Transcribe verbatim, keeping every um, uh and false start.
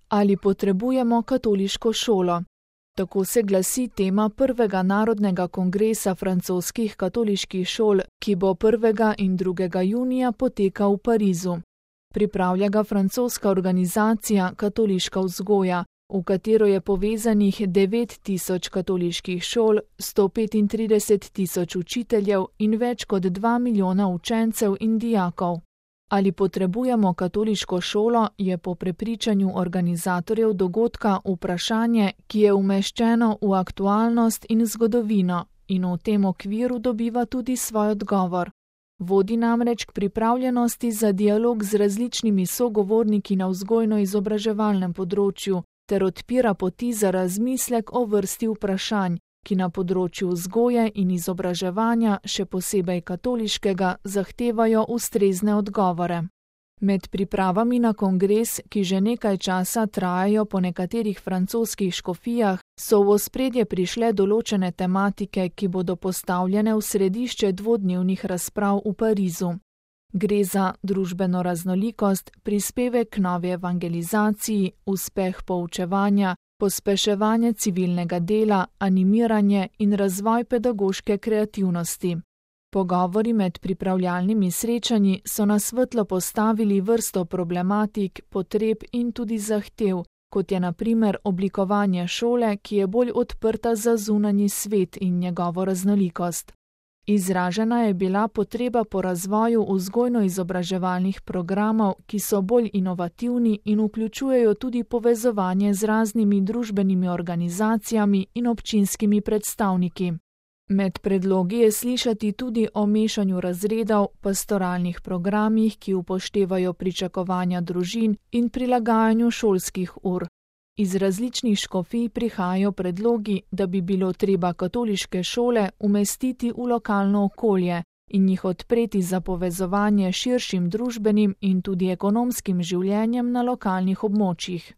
Ali potrebujemo katoliško šolo? Tako se glasi tema prvega narodnega kongresa francoskih katoliških šol, ki bo prvega in drugega junija potekal v Parizu. Pripravlja ga francoska organizacija Katoliška vzgoja, v katero je povezanih devet tisoč katoliških šol, sto petintrideset tisoč učiteljev in več kot dva milijona učencev in dijakov. Ali potrebujemo katoliško šolo, je po prepričanju organizatorjev dogodka vprašanje, ki je umeščeno v aktualnost in zgodovino in v tem okviru dobiva tudi svoj odgovor. Vodi namreč k pripravljenosti za dialog z različnimi sogovorniki na vzgojno-izobraževalnem področju ter odpira poti za razmislek o vrsti vprašanj, ki na področju vzgoje in izobraževanja, še posebej katoliškega, zahtevajo ustrezne odgovore. Med pripravami na kongres, ki že nekaj časa trajajo po nekaterih francoskih škofijah, so v ospredje prišle določene tematike, ki bodo postavljene v središče dvodnevnih razprav v Parizu. Gre za družbeno raznolikost, prispevek k novi evangelizaciji, uspeh poučevanja, pospeševanje civilnega dela, animiranje in razvoj pedagoške kreativnosti. Pogovori med pripravljalnimi srečanji so na svetlo postavili vrsto problematik, potreb in tudi zahtev, kot je na primer oblikovanje šole, ki je bolj odprta za zunanji svet in njegovo raznolikost. Izražena je bila potreba po razvoju vzgojno-izobraževalnih programov, ki so bolj inovativni in vključujejo tudi povezovanje z raznimi družbenimi organizacijami in občinskimi predstavniki. Med predlogi je slišati tudi o mešanju razredov, pastoralnih programih, ki upoštevajo pričakovanja družin in prilagajanju šolskih ur. Iz različnih škofij prihajajo predlogi, da bi bilo treba katoliške šole umestiti v lokalno okolje in jih odpreti za povezovanje s širšim družbenim in tudi ekonomskim življenjem na lokalnih območjih.